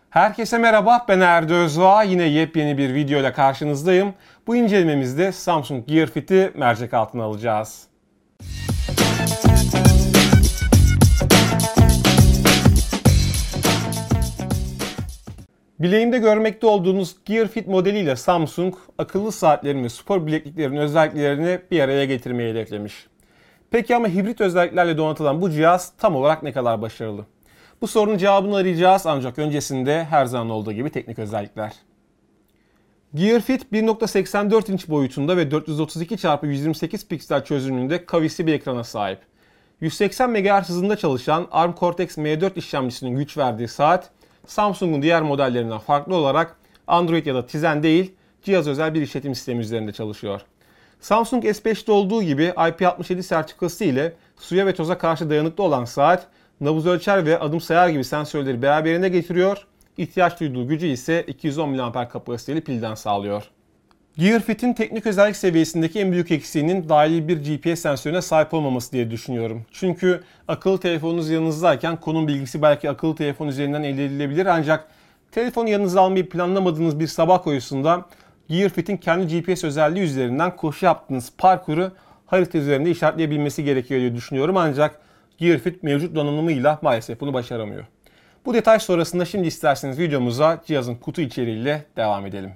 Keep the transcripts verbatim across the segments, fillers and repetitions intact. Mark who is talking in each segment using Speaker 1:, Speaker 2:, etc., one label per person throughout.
Speaker 1: Herkese merhaba, ben Erdi Özdoğa. Yine yepyeni bir video ile karşınızdayım. Bu incelememizde Samsung Gear Fit'i mercek altına alacağız. Bileğimde görmekte olduğunuz Gear Fit modeliyle Samsung, akıllı saatlerin ve spor bilekliklerin özelliklerini bir araya getirmeyi hedeflemiş. Peki ama hibrit özelliklerle donatılan bu cihaz tam olarak ne kadar başarılı? Bu sorunun cevabını arayacağız ancak öncesinde her zaman olduğu gibi teknik özellikler. Gear Fit bir nokta seksen dört inç boyutunda ve dört yüz otuz iki çarpı yüz yirmi sekiz piksel çözünürlüğünde kavisli bir ekrana sahip. yüz seksen megahertz hızında çalışan Arm Cortex M dört işlemcisinin güç verdiği saat, Samsung'un diğer modellerinden farklı olarak Android ya da Tizen değil, cihaz özel bir işletim sistemi üzerinde çalışıyor. Samsung S beşte olduğu gibi I P altmış yedi sertifikası ile suya ve toza karşı dayanıklı olan saat, nabız ölçer ve adım sayar gibi sensörleri beraberinde getiriyor. İhtiyaç duyduğu gücü ise iki yüz on miliamper kapasiteli pilden sağlıyor. Gear Fit'in teknik özellik seviyesindeki en büyük eksiğinin dahili bir G P S sensörüne sahip olmaması diye düşünüyorum. Çünkü akıllı telefonunuz yanınızdayken konum bilgisi belki akıllı telefon üzerinden elde edilebilir ancak telefonu yanınıza almayı planlamadığınız bir sabah koşusunda Gear Fit'in kendi G P S özelliği üzerinden koşu yaptığınız parkuru harita üzerinde işaretleyebilmesi gerekiyor diye düşünüyorum ancak Gear Fit mevcut donanımıyla maalesef bunu başaramıyor. Bu detay sonrasında şimdi isterseniz videomuza cihazın kutu içeriğiyle devam edelim.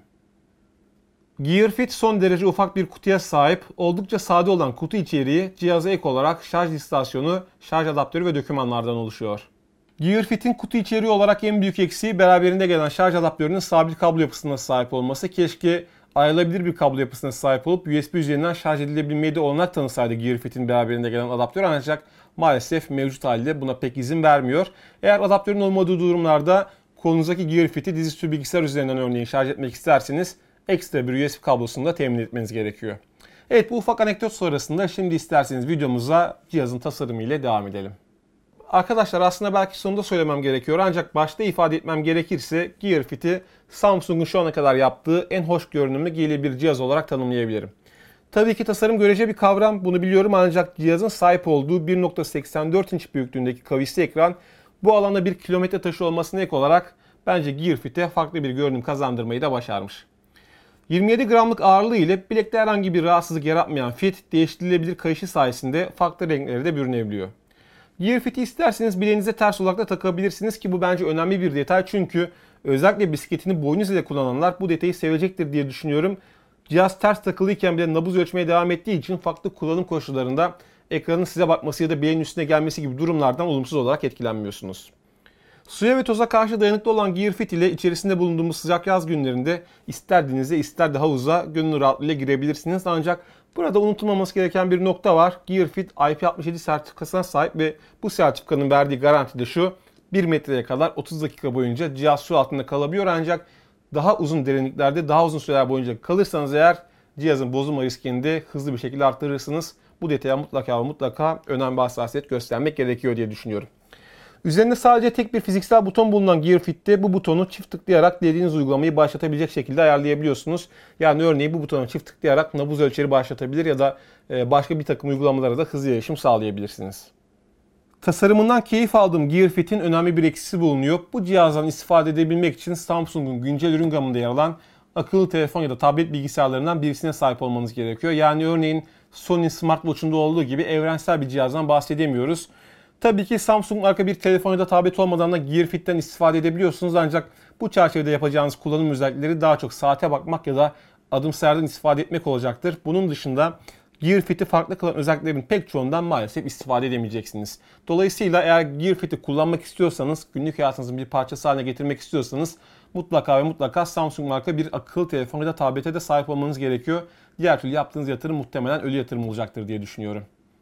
Speaker 1: Gear Fit son derece ufak bir kutuya sahip, oldukça sade olan kutu içeriği cihaza ek olarak şarj istasyonu, şarj adaptörü ve dokümanlardan oluşuyor. Gear Fit'in kutu içeriği olarak en büyük eksiği beraberinde gelen şarj adaptörünün sabit kablo yapısına sahip olması. Keşke ayrılabilir bir kablo yapısına sahip olup U S B üzerinden şarj edilebilmeyi de olanak tanısaydı Gear Fit'in beraberinde gelen adaptör ancak maalesef mevcut haliyle buna pek izin vermiyor. Eğer adaptörün olmadığı durumlarda kolunuzdaki Gear Fit'i dizüstü bilgisayar üzerinden örneğin şarj etmek isterseniz ekstra bir U S B kablosunu da temin etmeniz gerekiyor. Evet, bu ufak anekdot sonrasında şimdi isterseniz videomuza cihazın tasarımı ile devam edelim. Arkadaşlar aslında belki sonunda söylemem gerekiyor ancak başta ifade etmem gerekirse Gear Fit'i Samsung'un şu ana kadar yaptığı en hoş görünümlü giyili bir cihaz olarak tanımlayabilirim. Tabii ki tasarım görece bir kavram, bunu biliyorum ancak cihazın sahip olduğu bir nokta seksen dört inç büyüklüğündeki kavisli ekran bu alanda bir kilometre taşı olmasına ek olarak bence Gear Fit'e farklı bir görünüm kazandırmayı da başarmış. yirmi yedi gramlık ağırlığı ile bilekte herhangi bir rahatsızlık yaratmayan Fit, değiştirilebilir kayışı sayesinde farklı renklere de bürünebiliyor. Gear Fit'i isterseniz bileğinize ters olarak da takabilirsiniz ki bu bence önemli bir detay çünkü özellikle bisikletini boynuz ile kullananlar bu detayı sevecektir diye düşünüyorum. Cihaz ters takılıyken bile nabız ölçmeye devam ettiği için farklı kullanım koşullarında ekranın size bakması ya da bileğin üstüne gelmesi gibi durumlardan olumsuz olarak etkilenmiyorsunuz. Suya ve toza karşı dayanıklı olan Gear Fit ile içerisinde bulunduğumuz sıcak yaz günlerinde ister denize ister de havuza gönül rahatlığıyla girebilirsiniz. Ancak burada unutulmaması gereken bir nokta var. Gear Fit I P altmış yedi sertifikasına sahip ve bu sertifikanın verdiği garanti de şu: bir metreye kadar otuz dakika boyunca cihaz su altında kalabiliyor ancak daha uzun derinliklerde daha uzun süreler boyunca kalırsanız eğer cihazın bozulma riskini de hızlı bir şekilde arttırırsınız. Bu detaya mutlaka ve mutlaka önem ve hassasiyet göstermek gerekiyor diye düşünüyorum. Üzerinde sadece tek bir fiziksel buton bulunan Gear Fit'te bu butonu çift tıklayarak dilediğiniz uygulamayı başlatabilecek şekilde ayarlayabiliyorsunuz. Yani örneğin bu butona çift tıklayarak nabız ölçeri başlatabilir ya da başka bir takım uygulamalara da hızlı erişim sağlayabilirsiniz. Tasarımından keyif aldığım Gear Fit'in önemli bir eksisi bulunuyor. Bu cihazdan istifade edebilmek için Samsung'un güncel ürün gamında yer alan akıllı telefon ya da tablet bilgisayarlarından birisine sahip olmanız gerekiyor. Yani örneğin Sony Smartwatch'unda olduğu gibi evrensel bir cihazdan bahsedemiyoruz. Tabii ki Samsung marka bir telefon ya da tablet olmadan da Gear Fit'ten istifade edebiliyorsunuz ancak bu çerçevede yapacağınız kullanım özellikleri daha çok saate bakmak ya da adım sayardan istifade etmek olacaktır. Bunun dışında Gear Fit'i farklı kılan özelliklerin pek çoğundan maalesef istifade edemeyeceksiniz. Dolayısıyla eğer Gear Fit'i kullanmak istiyorsanız, günlük hayatınızın bir parçası haline getirmek istiyorsanız mutlaka ve mutlaka Samsung marka bir akıllı telefon ya da tablete de sahip olmanız gerekiyor. Diğer türlü yaptığınız yatırım muhtemelen ölü yatırım olacaktır diye düşünüyorum.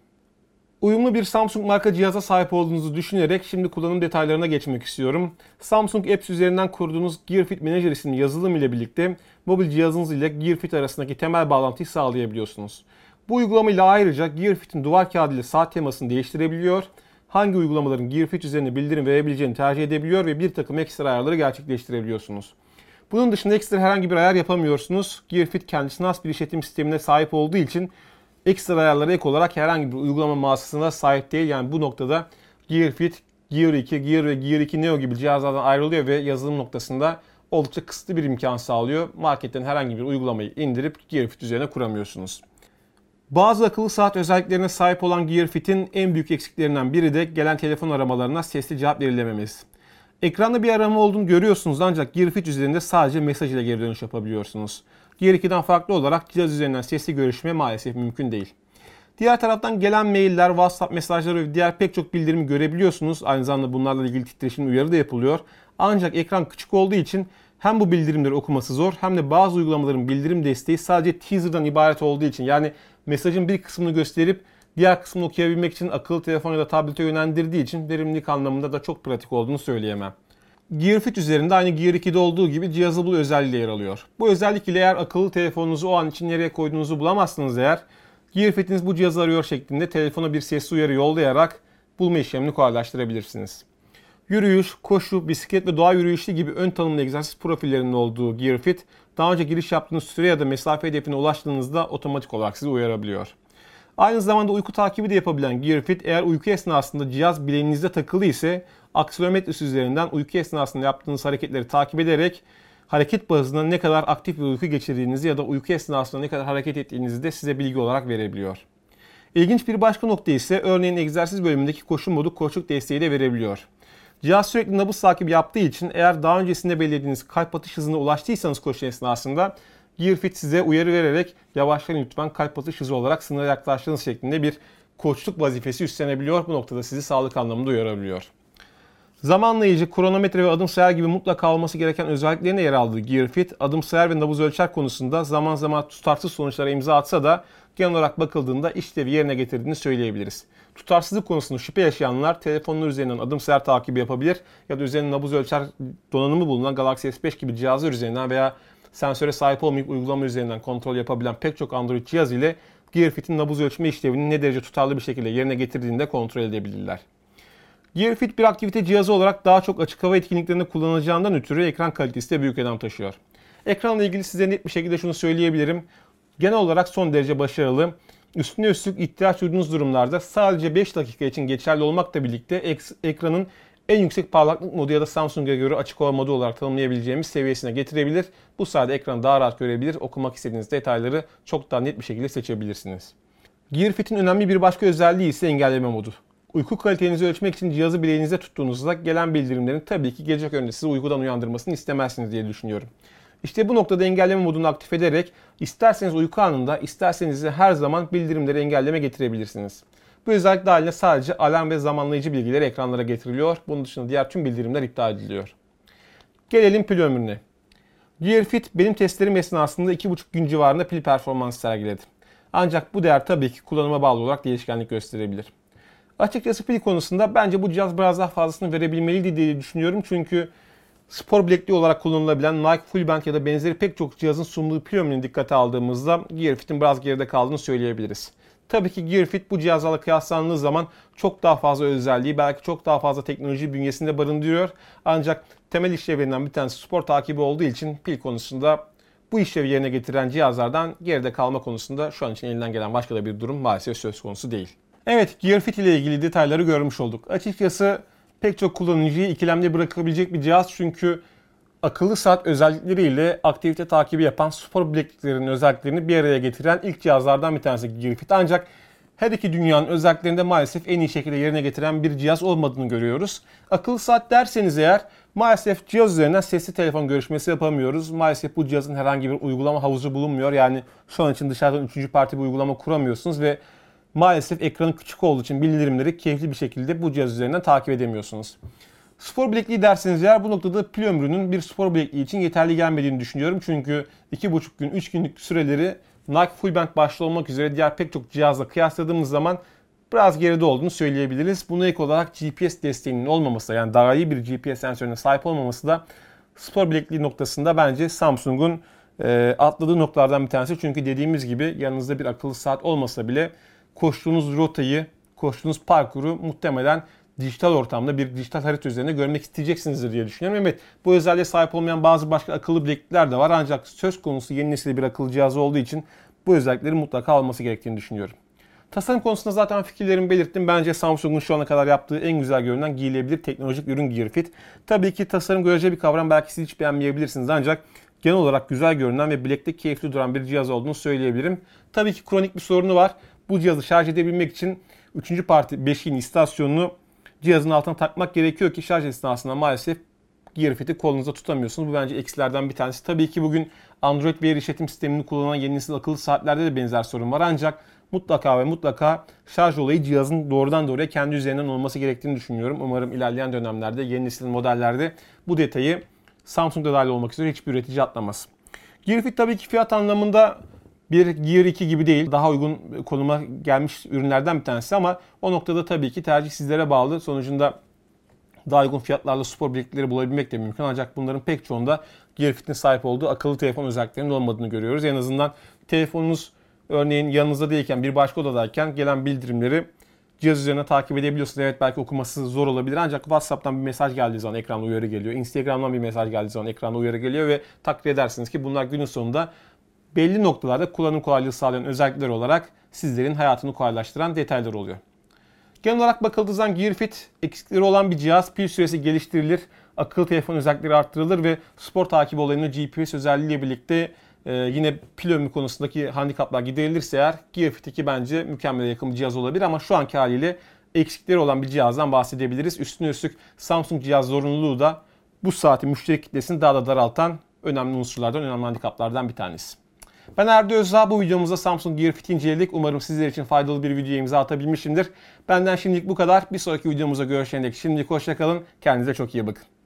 Speaker 1: Uyumlu bir Samsung marka cihaza sahip olduğunuzu düşünerek şimdi kullanım detaylarına geçmek istiyorum. Samsung Apps üzerinden kurduğunuz Gear Fit Manager isimli yazılım ile birlikte mobil cihazınız ile Gear Fit arasındaki temel bağlantıyı sağlayabiliyorsunuz. Bu uygulama ile ayrıca Gear Fit'in duvar kağıdı ile saat temasını değiştirebiliyor, hangi uygulamaların Gear Fit üzerine bildirim verebileceğini tercih edebiliyor ve bir takım ekstra ayarları gerçekleştirebiliyorsunuz. Bunun dışında ekstra herhangi bir ayar yapamıyorsunuz. Gear Fit kendisine has bir işletim sistemine sahip olduğu için ekstra ayarlara ek olarak herhangi bir uygulama mağazasına sahip değil. Yani bu noktada Gear Fit Gear iki, Gear ve Gear iki Neo gibi cihazlardan ayrılıyor ve yazılım noktasında oldukça kısıtlı bir imkan sağlıyor. Marketten herhangi bir uygulamayı indirip Gear Fit üzerine kuramıyorsunuz. Bazı akıllı saat özelliklerine sahip olan Gear Fit'in en büyük eksiklerinden biri de gelen telefon aramalarına sesli cevap verilememesi. Ekranda bir arama olduğunu görüyorsunuz ancak Gear Fit üzerinde sadece mesaj ile geri dönüş yapabiliyorsunuz. Gear iki'den farklı olarak cihaz üzerinden sesli görüşme maalesef mümkün değil. Diğer taraftan gelen mailler, WhatsApp mesajları ve diğer pek çok bildirimi görebiliyorsunuz. Aynı zamanda bunlarla ilgili titreşim uyarı da yapılıyor. Ancak ekran küçük olduğu için hem bu bildirimleri okuması zor hem de bazı uygulamaların bildirim desteği sadece teaser'dan ibaret olduğu için, yani mesajın bir kısmını gösterip diğer kısmını okuyabilmek için akıllı telefon ya da tablete yönlendirdiği için verimlilik anlamında da çok pratik olduğunu söyleyemem. Gear Fit üzerinde aynı Gear iki'de olduğu gibi cihazı bul özelliği yer alıyor. Bu özellik ile eğer akıllı telefonunuzu o an için nereye koyduğunuzu bulamazsınız eğer, Gear Fit'iniz bu cihazı arıyor şeklinde telefona bir sesli uyarı yollayarak bulma işlemini kolaylaştırabilirsiniz. Yürüyüş, koşu, bisiklet ve doğa yürüyüşü gibi ön tanımlı egzersiz profillerinin olduğu Gear Fit, daha önce giriş yaptığınız süre ya da mesafe hedefine ulaştığınızda otomatik olarak sizi uyarabiliyor. Aynı zamanda uyku takibi de yapabilen Gear Fit, eğer uyku esnasında cihaz bileğinizde takılı ise aksilometresi üzerinden uyku esnasında yaptığınız hareketleri takip ederek hareket bazında ne kadar aktif bir uyku geçirdiğinizi ya da uyku esnasında ne kadar hareket ettiğinizi de size bilgi olarak verebiliyor. İlginç bir başka nokta ise örneğin egzersiz bölümündeki koşu modu koçluk desteği de verebiliyor. Cihaz sürekli nabız takibi yaptığı için eğer daha öncesinde belirlediğiniz kalp atış hızına ulaştıysanız koşu esnasında Gear Fit size uyarı vererek yavaşlayın lütfen, kalp atış hızı olarak sınıra yaklaştığınız şeklinde bir koçluk vazifesi üstlenebiliyor. Bu noktada sizi sağlık anlamında uyarabiliyor. Zamanlayıcı, kronometre ve adım sayar gibi mutlaka olması gereken özelliklerine yer aldığı Gear Fit, adım sayar ve nabız ölçer konusunda zaman zaman tutarsız sonuçlara imza atsa da genel olarak bakıldığında işlevi yerine getirdiğini söyleyebiliriz. Tutarsızlık konusunda şüphe yaşayanlar telefonlar üzerinden adım sayar takibi yapabilir ya da üzerinde nabız ölçer donanımı bulunan Galaxy S beş gibi cihazlar üzerinden veya sensöre sahip olmayıp uygulama üzerinden kontrol yapabilen pek çok Android cihaz ile Gear Fit'in nabız ölçme işlevini ne derece tutarlı bir şekilde yerine getirdiğini de kontrol edebilirler. Gear Fit bir aktivite cihazı olarak daha çok açık hava etkinliklerinde kullanılacağından ötürü ekran kalitesi de büyük önem taşıyor. Ekranla ilgili size net bir şekilde şunu söyleyebilirim. Genel olarak son derece başarılı. Üstüne üstlük ihtiyaç duyduğunuz durumlarda sadece beş dakika için geçerli olmakla birlikte ek ekranın en yüksek parlaklık modu ya da Samsung'a göre açık hava modu olarak tanımlayabileceğimiz seviyesine getirebilir. Bu sayede ekranı daha rahat görebilir, okumak istediğiniz detayları çok daha net bir şekilde seçebilirsiniz. Gear Fit'in önemli bir başka özelliği ise engelleme modu. Uyku kalitenizi ölçmek için cihazı bileğinizde tuttuğunuzda gelen bildirimlerin tabii ki gece köründe sizi uykudan uyandırmasını istemezsiniz diye düşünüyorum. İşte bu noktada engelleme modunu aktif ederek isterseniz uyku anında, isterseniz de her zaman bildirimleri engelleme getirebilirsiniz. Bu özellik dahilinde sadece alarm ve zamanlayıcı bilgileri ekranlara getiriliyor. Bunun dışında diğer tüm bildirimler iptal ediliyor. Gelelim pil ömrüne. Gear Fit benim testlerim esnasında iki buçuk gün civarında pil performansı sergiledi. Ancak bu değer tabii ki kullanıma bağlı olarak değişkenlik gösterebilir. Açıkçası pil konusunda bence bu cihaz biraz daha fazlasını verebilmeliydi diye düşünüyorum. Çünkü spor bilekliği olarak kullanılabilen Nike Fullband ya da benzeri pek çok cihazın sunduğu pil ömrünü dikkate aldığımızda Gear Fit'in biraz geride kaldığını söyleyebiliriz. Tabii ki Gear Fit bu cihazlarla kıyaslandığı zaman çok daha fazla özelliği, belki çok daha fazla teknoloji bünyesinde barındırıyor. Ancak temel işlevlerinden bir tanesi spor takibi olduğu için pil konusunda bu işlevi yerine getiren cihazlardan geride kalma konusunda şu an için elinden gelen başka da bir durum maalesef söz konusu değil. Evet, Gear Fit ile ilgili detayları görmüş olduk. Açıkçası pek çok kullanıcıyı ikilemde bırakabilecek bir cihaz çünkü akıllı saat özellikleriyle aktivite takibi yapan spor bilekliklerinin özelliklerini bir araya getiren ilk cihazlardan bir tanesi Gear Fit. Ancak her iki dünyanın özelliklerini de maalesef en iyi şekilde yerine getiren bir cihaz olmadığını görüyoruz. Akıllı saat derseniz eğer maalesef cihaz üzerinden sesli telefon görüşmesi yapamıyoruz. Maalesef bu cihazın herhangi bir uygulama havuzu bulunmuyor. Yani şu an için dışarıdan üçüncü parti bir uygulama kuramıyorsunuz ve maalesef ekranı küçük olduğu için bildirimleri keyifli bir şekilde bu cihaz üzerinden takip edemiyorsunuz. Spor bilekliği derseniz eğer bu noktada pil ömrünün bir spor bilekliği için yeterli gelmediğini düşünüyorum. Çünkü iki buçuk gün, üç günlük süreleri Nike Fullband başta olmak üzere diğer pek çok cihazla kıyasladığımız zaman biraz geride olduğunu söyleyebiliriz. Buna ek olarak G P S desteğinin olmaması, yani daha iyi bir G P S sensörüne sahip olmaması da spor bilekliği noktasında bence Samsung'un e, atladığı noktalardan bir tanesi. Çünkü dediğimiz gibi yanınızda bir akıllı saat olmasa bile koştuğunuz rotayı, koştuğunuz parkuru muhtemelen dijital ortamda bir dijital harita üzerinde görmek isteyeceksinizdir diye düşünüyorum. Evet, bu özelliğe sahip olmayan bazı başka akıllı bileklikler de var ancak söz konusu yeni nesil bir akıllı cihazı olduğu için bu özellikleri mutlaka alması gerektiğini düşünüyorum. Tasarım konusunda zaten fikirlerimi belirttim. Bence Samsung'un şu ana kadar yaptığı en güzel görünen giyilebilir teknolojik ürün Gear Fit. Tabii ki tasarım göreceli bir kavram, belki siz hiç beğenmeyebilirsiniz ancak genel olarak güzel görünen ve bilekte keyifli duran bir cihaz olduğunu söyleyebilirim. Tabii ki kronik bir sorunu var. Bu cihazı şarj edebilmek için üçüncü parti beşiğin istasyonunu cihazın altına takmak gerekiyor ki şarj esnasında maalesef Gear Fit'i kolunuza tutamıyorsunuz. Bu bence eksilerden bir tanesi. Tabii ki bugün Android Wear işletim sistemini kullanan yeni nesil akıllı saatlerde de benzer sorun var ancak mutlaka ve mutlaka şarj olayı cihazın doğrudan doğruya kendi üzerinden olması gerektiğini düşünüyorum. Umarım ilerleyen dönemlerde yeni nesil modellerde bu detayı Samsung'da dahil olmak üzere hiçbir üretici atlamaz. Gear Fit tabii ki fiyat anlamında bir Gear iki gibi değil. Daha uygun konuma gelmiş ürünlerden bir tanesi ama o noktada tabii ki tercih sizlere bağlı. Sonucunda daha uygun fiyatlarla spor bileklikleri bulabilmek de mümkün ancak bunların pek çoğunda Gear Fit'in sahip olduğu akıllı telefon özelliklerinin olmadığını görüyoruz. En azından telefonunuz örneğin yanınızda değilken, bir başka odadayken gelen bildirimleri cihaz üzerine takip edebiliyorsunuz. Evet, belki okuması zor olabilir ancak WhatsApp'tan bir mesaj geldiği zaman ekranda uyarı geliyor. Instagram'dan bir mesaj geldiği zaman ekranda uyarı geliyor ve takdir edersiniz ki bunlar günün sonunda belli noktalarda kullanım kolaylığı sağlayan özellikler olarak sizlerin hayatını kolaylaştıran detaylar oluyor. Genel olarak bakıldığı zaman Gear Fit eksikleri olan bir cihaz. Pil süresi geliştirilir, akıllı telefon özellikleri arttırılır ve spor takibi olayını G P S özelliğiyle birlikte e, yine pil ömrü konusundaki handikaplar giderilirse eğer Gear Fit iki bence mükemmele yakın bir cihaz olabilir ama şu anki haliyle eksikleri olan bir cihazdan bahsedebiliriz. Üstüne üstlük Samsung cihaz zorunluluğu da bu saatin müşteri kitlesini daha da daraltan önemli unsurlardan, önemli handikaplardan bir tanesi. Ben Erdi Özdağ, bu videomuzda Samsung Gear Fit'i inceledik. Umarım sizler için faydalı bir videoya imza atabilmişimdir. Benden şimdilik bu kadar. Bir sonraki videomuzda görüşene dek şimdilik hoşça kalın. Kendinize çok iyi bakın.